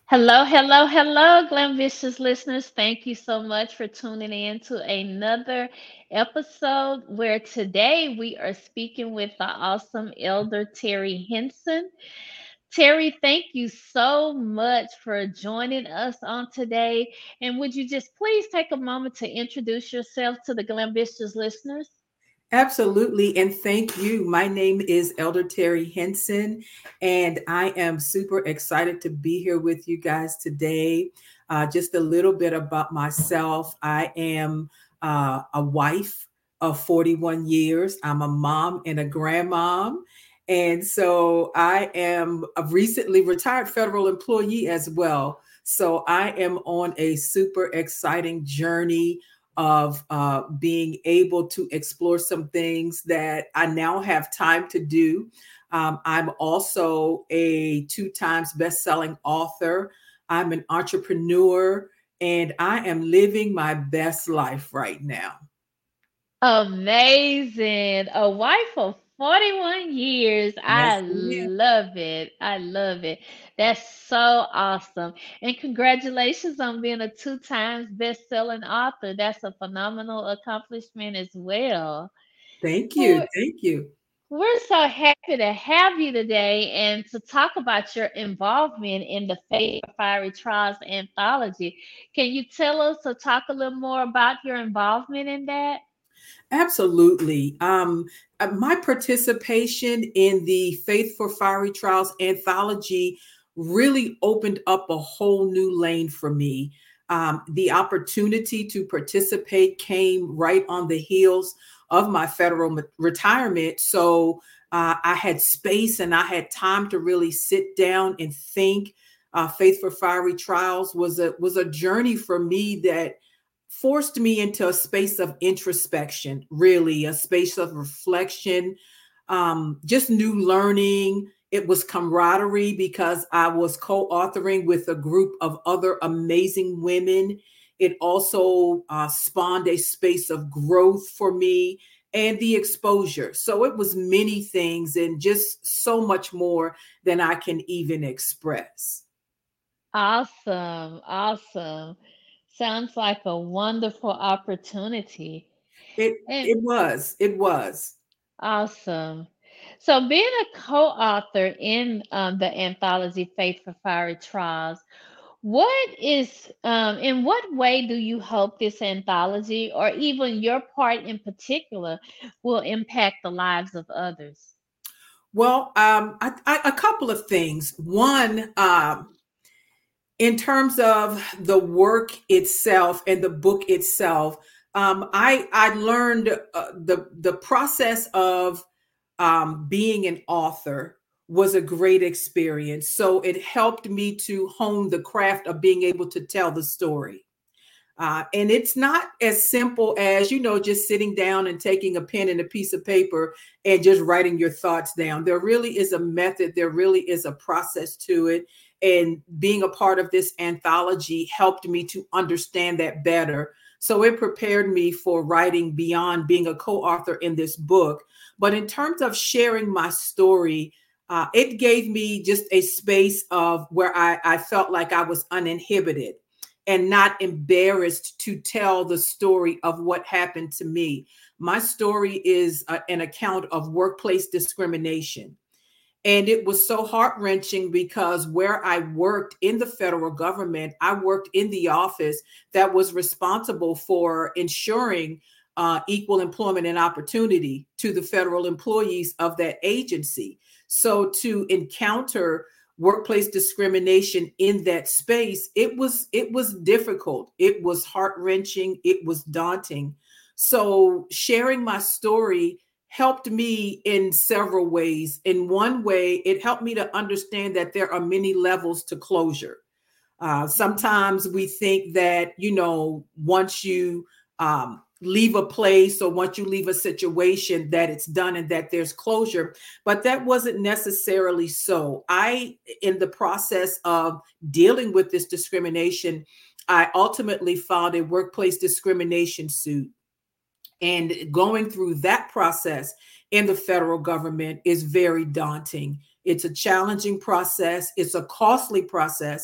Hello, hello, hello, Glambitious listeners. Thank you so much for tuning in to another episode where today we are speaking with the awesome elder Terry Henson. Terry, thank you so much for joining us on today. And would you just please take a moment to introduce yourself to the Glambitious listeners? Absolutely. And thank you. My name is Elder Terry Henson, and I am super excited to be here with you guys today. Just a little bit about myself. I am a wife of 41 years, I'm a mom and a grandmom. And so I am a recently retired federal employee as well. So I am on a super exciting journey of being able to explore some things that I now have time to do. I'm also a two times best-selling author. I'm an entrepreneur, and I am living my best life right now. Amazing. A wife of 41 years. I Yes, ma'am. love it. I love it. That's so awesome. And congratulations on being a two times best-selling author. That's a phenomenal accomplishment as well. Thank you. Well, Thank you. we're so happy to have you today and to talk about your involvement in the Faith for Fiery Trials anthology. Can you tell us or talk a little more about your involvement in that? Absolutely. My participation in the Faith for Fiery Trials anthology really opened up a whole new lane for me. The opportunity to participate came right on the heels of my federal retirement. So I had space and I had time to really sit down and think. Faith for Fiery Trials was a journey for me that forced me into a space of introspection, really, a space of reflection, just new learning. It was camaraderie because I was co authoring with a group of other amazing women. It also spawned a space of growth for me and the exposure. So it was many things and just so much more than I can even express. Awesome, awesome. Sounds like a wonderful opportunity. And It was. awesome. So, being a co-author in the anthology Faith for Fiery Trials, in what way do you hope this anthology, or even your part in particular, will impact the lives of others? Well, a couple of things. One, in terms of the work itself and the book itself, I learned the process of being an author was a great experience. So it helped me to hone the craft of being able to tell the story. And it's not as simple as, just sitting down and taking a pen and a piece of paper and just writing your thoughts down. There really is a method, there really is a process to it. And being a part of this anthology helped me to understand that better. So it prepared me for writing beyond being a co author in this book. But in terms of sharing my story, it gave me just a space of where I felt like I was uninhibited and not embarrassed to tell the story of what happened to me. My story is an account of workplace discrimination. And it was so heart wrenching because where I worked in the federal government, I worked in the office that was responsible for ensuring equal employment and opportunity to the federal employees of that agency. So to encounter workplace discrimination in that space, it was difficult. It was heart wrenching. It was daunting. So sharing my story helped me in several ways. In one way, it helped me to understand that there are many levels to closure. Sometimes we think that, once you leave a place or once you leave a situation, that it's done and that there's closure. But that wasn't necessarily so. In the process of dealing with this discrimination, I ultimately filed a workplace discrimination suit, and going through that process in the federal government is very daunting. It's a challenging process, it's a costly process.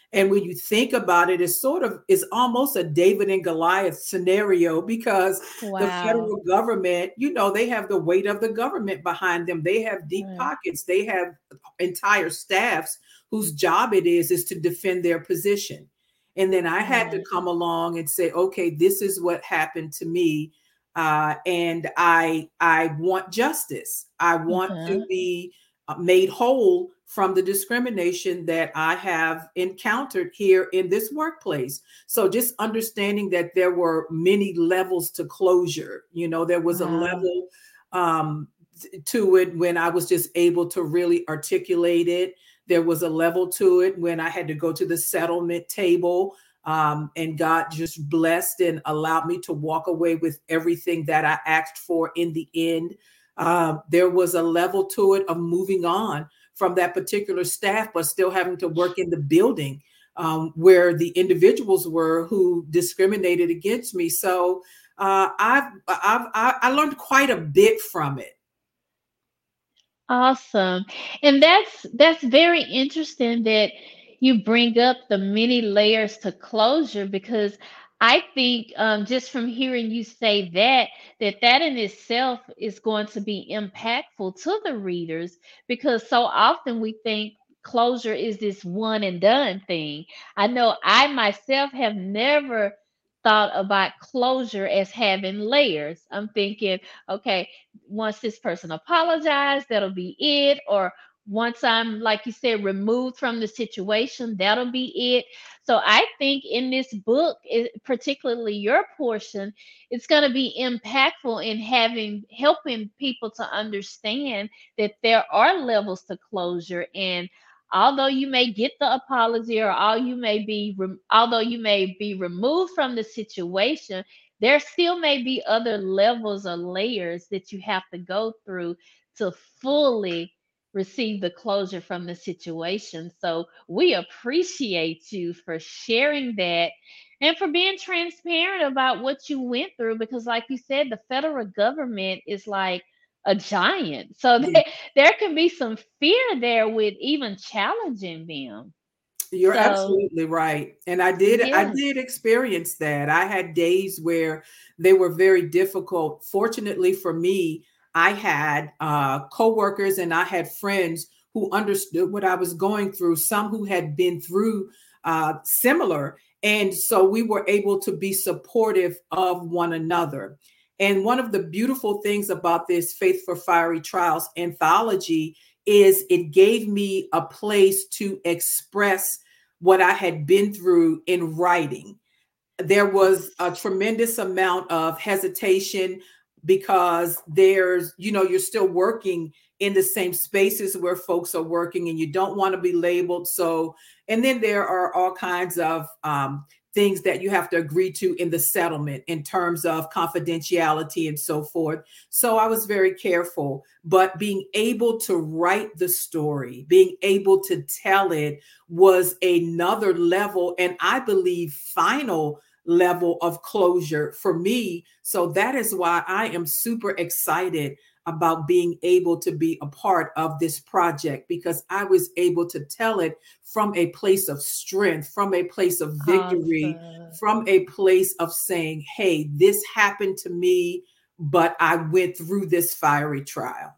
And when you think about it, it's almost a David and Goliath scenario, because the Wow. federal government, they have the weight of the government behind them. They have deep Right. pockets. They have entire staffs whose job it is to defend their position. And then I had to Right. come along and say, okay, this is what happened to me. And I want justice. I want to Uh-huh. be made whole from the discrimination that I have encountered here in this workplace. So just understanding that there were many levels to closure. There was a Wow. level to it when I was just able to really articulate it. There was a level to it when I had to go to the settlement table. And God just blessed and allowed me to walk away with everything that I asked for in the end. There was a level to it of moving on from that particular staff, but still having to work in the building where the individuals were who discriminated against me. So I learned quite a bit from it. Awesome. And that's very interesting that you bring up the many layers to closure, because I think just from hearing you say that in itself is going to be impactful to the readers, because so often we think closure is this one and done thing. I know I myself have never thought about closure as having layers. I'm thinking, okay, once this person apologized, that'll be it. Or once I'm, like you said, removed from the situation, that'll be it. So I think in this book, particularly your portion, it's going to be impactful in helping people to understand that there are levels to closure. And although you may get the apology, or although you may be removed from the situation, there still may be other levels or layers that you have to go through to fully receive the closure from the situation. So we appreciate you for sharing that and for being transparent about what you went through, because like you said, the federal government is like a giant. So Yeah. there can be some fear there with even challenging them. You're So absolutely right. And I yes. did experience that. I had days where they were very difficult. Fortunately for me, I had coworkers and I had friends who understood what I was going through, some who had been through similar. And so we were able to be supportive of one another. And one of the beautiful things about this Faith for Fiery Trials anthology is it gave me a place to express what I had been through in writing. There was a tremendous amount of hesitation because you're still working in the same spaces where folks are working and you don't want to be labeled. So, and then there are all kinds of things that you have to agree to in the settlement in terms of confidentiality and so forth. So I was very careful, but being able to write the story, being able to tell it was another level, and I believe final level of closure for me. So that is why I am super excited about being able to be a part of this project, because I was able to tell it from a place of strength, from a place of victory, Awesome. from a place of saying, hey, this happened to me, but I went through this fiery trial.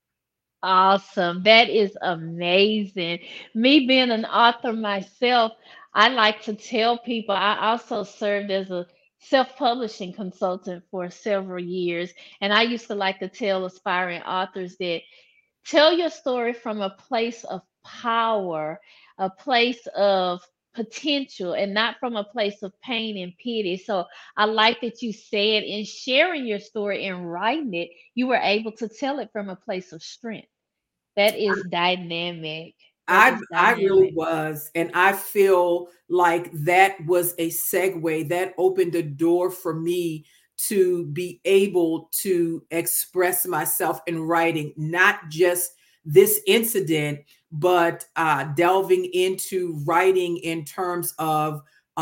Awesome. That is amazing. Me being an author myself, I like to tell people I also served as a self-publishing consultant for several years. And I used to like to tell aspiring authors that tell your story from a place of power, a place of potential, and not from a place of pain and pity. So I like that you said in sharing your story and writing it, you were able to tell it from a place of strength. That is dynamic. That is I really dynamic. was. And I feel like that was a segue that opened a door for me to be able to express myself in writing, not just this incident, but delving into writing in terms of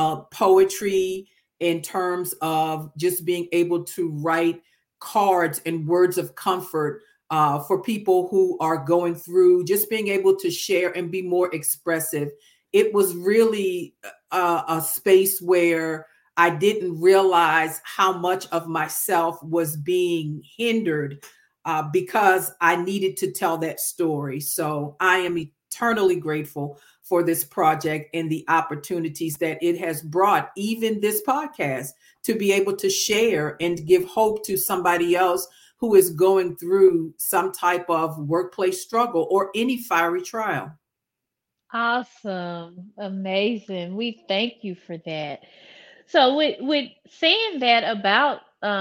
poetry, in terms of just being able to write cards and words of comfort for people who are going through, just being able to share and be more expressive it was really a space where I didn't realize how much of myself was being hindered because I needed to tell that story. So I am eternally grateful for this project and the opportunities that it has brought, even this podcast, to be able to share and give hope to somebody else who is going through some type of workplace struggle or any fiery trial. Awesome. Amazing. We thank you for that. So with saying that about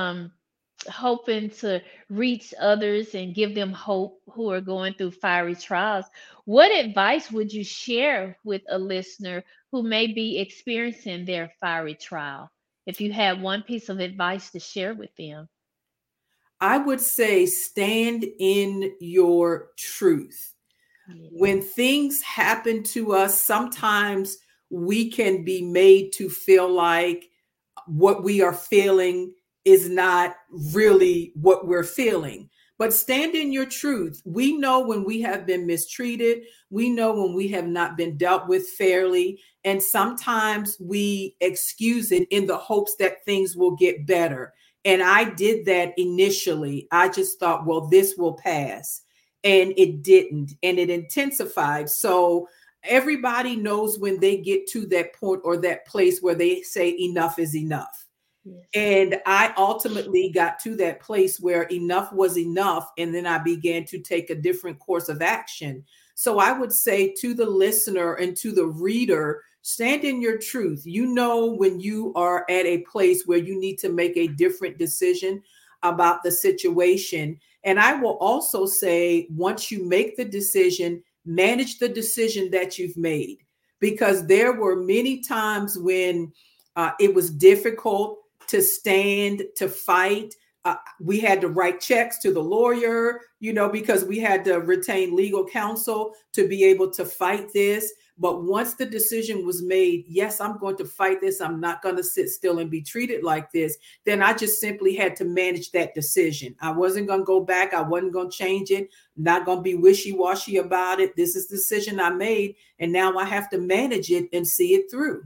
hoping to reach others and give them hope who are going through fiery trials, what advice would you share with a listener who may be experiencing their fiery trial? If you had one piece of advice to share with them. I would say stand in your truth. Yeah. When things happen to us, sometimes we can be made to feel like what we are feeling is not really what we're feeling. But stand in your truth. We know when we have been mistreated. We know when we have not been dealt with fairly. And sometimes we excuse it in the hopes that things will get better. And I did that initially. I just thought, well, this will pass. And it didn't. And it intensified. So everybody knows when they get to that point or that place where they say enough is enough. Yes. And I ultimately got to that place where enough was enough. And then I began to take a different course of action. So I would say to the listener and to the reader, stand in your truth. You know, when you are at a place where you need to make a different decision about the situation. And I will also say, once you make the decision, manage the decision that you've made, because there were many times when it was difficult to stand, to fight. We had to write checks to the lawyer, because we had to retain legal counsel to be able to fight this. But once the decision was made, yes, I'm going to fight this. I'm not going to sit still and be treated like this. Then I just simply had to manage that decision. I wasn't going to go back. I wasn't going to change it. Not going to be wishy-washy about it. This is the decision I made. And now I have to manage it and see it through.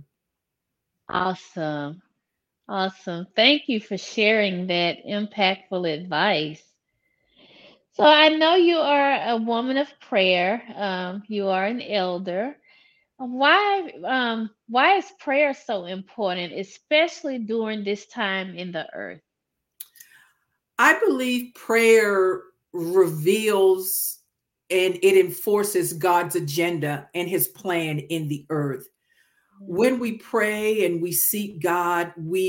Awesome. Awesome. Thank you for sharing that impactful advice. So I know you are a woman of prayer. You are an elder. Why is prayer so important, especially during this time in the earth? I believe prayer reveals and it enforces God's agenda and his plan in the earth. When we pray and we seek God,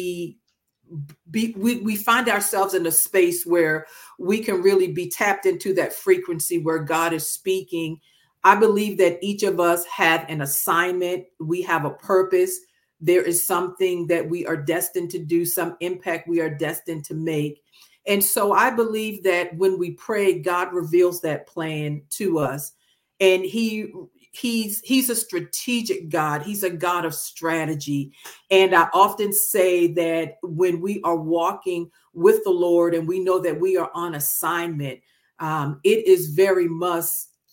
we find ourselves in a space where we can really be tapped into that frequency where God is speaking. I believe that each of us have an assignment. We have a purpose. There is something that we are destined to do, some impact we are destined to make. And so I believe that when we pray, God reveals that plan to us. And he's a strategic God. He's a God of strategy. And I often say that when we are walking with the Lord and we know that we are on assignment, it is very much,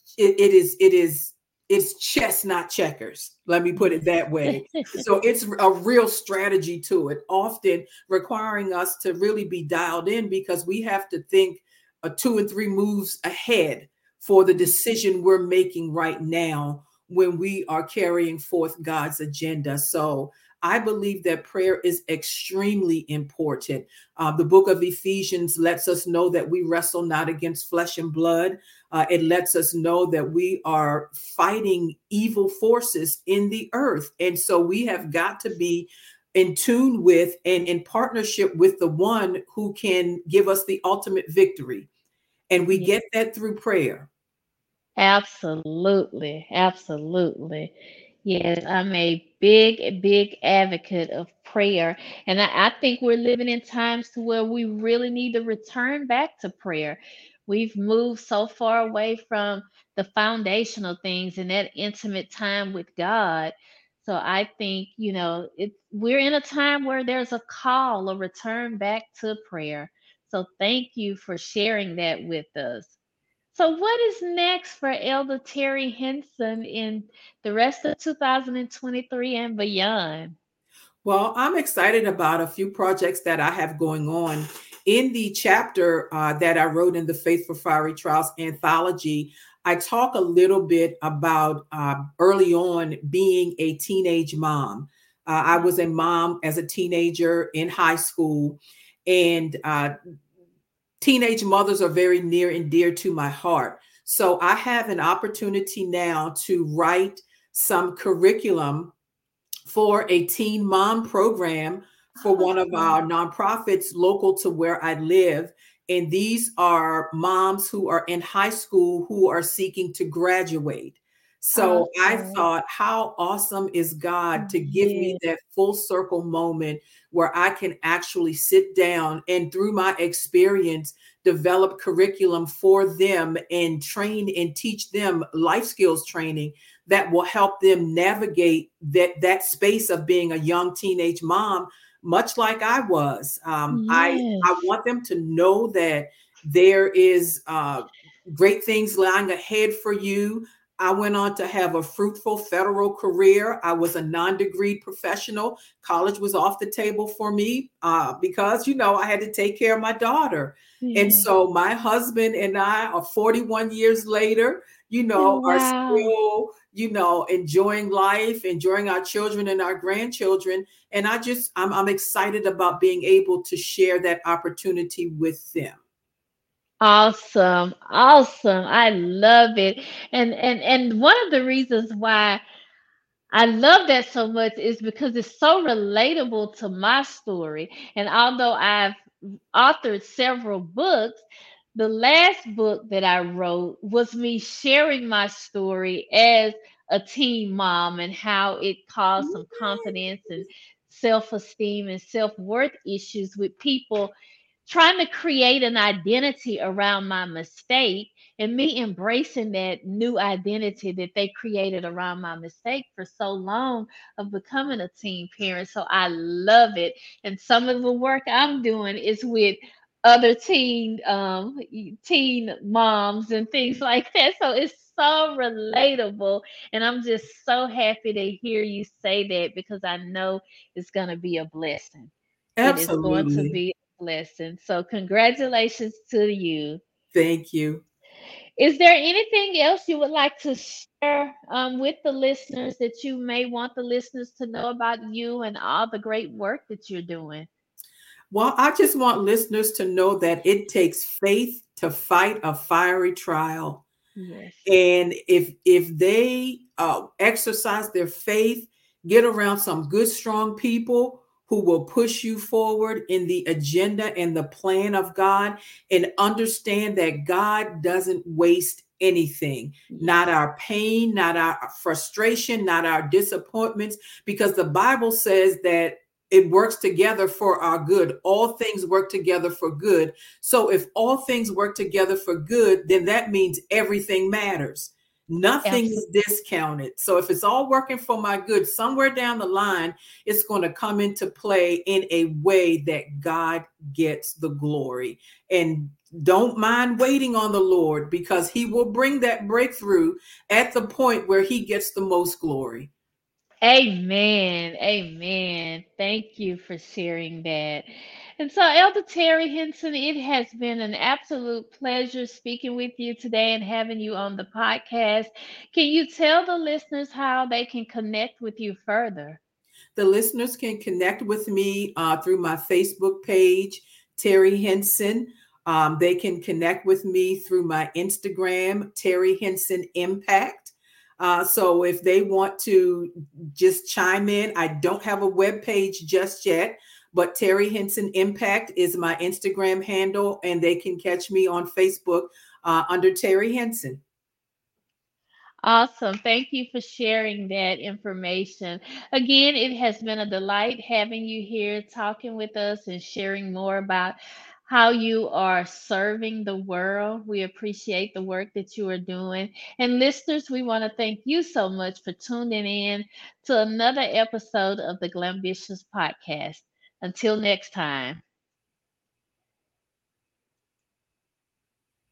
it's chess, not checkers. Let me put it that way. Yes. So it's a real strategy to it, often requiring us to really be dialed in because we have to think 2 and 3 moves ahead for the decision we're making right now when we are carrying forth God's agenda. So I believe that prayer is extremely important. The book of Ephesians lets us know that we wrestle not against flesh and blood. It lets us know that we are fighting evil forces in the earth. And so we have got to be in tune with and in partnership with the one who can give us the ultimate victory. And we get that through prayer. Absolutely. Absolutely. Yes, I'm a big advocate of prayer. And I think we're living in times to where we really need to return back to prayer. We've moved so far away from the foundational things and that intimate time with God. So I think, we're in a time where there's a call, a return back to prayer. So thank you for sharing that with us. So, what is next for Elder Terry Henson in the rest of 2023 and beyond? Well, I'm excited about a few projects that I have going on. In the chapter that I wrote in the Faith for Fiery Trials anthology, I talk a little bit about early on being a teenage mom. I was a mom as a teenager in high school, and teenage mothers are very near and dear to my heart. So I have an opportunity now to write some curriculum for a teen mom program for one of Awesome. our nonprofits local to where I live. And these are moms who are in high school who are seeking to graduate. So I Awesome. thought, how awesome is God to give me Yeah. that full circle moment where I can actually sit down and through my experience, develop curriculum for them and train and teach them life skills training that will help them navigate that space of being a young teenage mom, much like I was. I Yes. want them to know that there is great things lying ahead for you. I went on to have a fruitful federal career. I was a non-degree professional. College was off the table for me because, I had to take care of my daughter. And Yes. so my husband and I are 41 years later, are Wow. still, enjoying life, enjoying our children and our grandchildren. And I'm excited about being able to share that opportunity with them. Awesome. Awesome. I love it. And one of the reasons why I love that so much is because it's so relatable to my story. And although I've authored several books, the last book that I wrote was me sharing my story as a teen mom and how it caused some confidence and self esteem and self worth issues with people trying to create an identity around my mistake and me embracing that new identity that they created around my mistake for so long of becoming a teen parent. So I love it. And some of the work I'm doing is with other teen moms and things like that. So it's so relatable. And I'm just so happy to hear you say that because I know it's going to be a blessing. It is going to Absolutely. be a blessing. So, congratulations to you. Thank you. Is there anything else you would like to share with the listeners that you may want the listeners to know about you and all the great work that you're doing? Well, I just want listeners to know that it takes faith to fight a fiery trial. Yes. And if they exercise their faith, get around some good, strong people who will push you forward in the agenda and the plan of God, and understand that God doesn't waste anything, not Yes. our pain, not our frustration, not our disappointments, because the Bible says that it works together for our good. All things work together for good. So if all things work together for good, then that means everything matters. Nothing is Absolutely. discounted. So if it's all working for my good, somewhere down the line, it's going to come into play in a way that God gets the glory. And don't mind waiting on the Lord, because he will bring that breakthrough at the point where he gets the most glory. Amen. Amen. Thank you for sharing that. And so, Elder Terry Henson, it has been an absolute pleasure speaking with you today and having you on the podcast. Can you tell the listeners how they can connect with you further? The listeners can connect with me through my Facebook page, Terry Henson. They can connect with me through my Instagram, Terry Henson Impact. So if they want to just chime in, I don't have a web page just yet, but Terry Henson Impact is my Instagram handle, and they can catch me on Facebook under Terry Henson. Awesome. Thank you for sharing that information. Again, it has been a delight having you here talking with us and sharing more about how you are serving the world. We appreciate the work that you are doing. And listeners, we want to thank you so much for tuning in to another episode of the Glambitious Podcast. Until next time.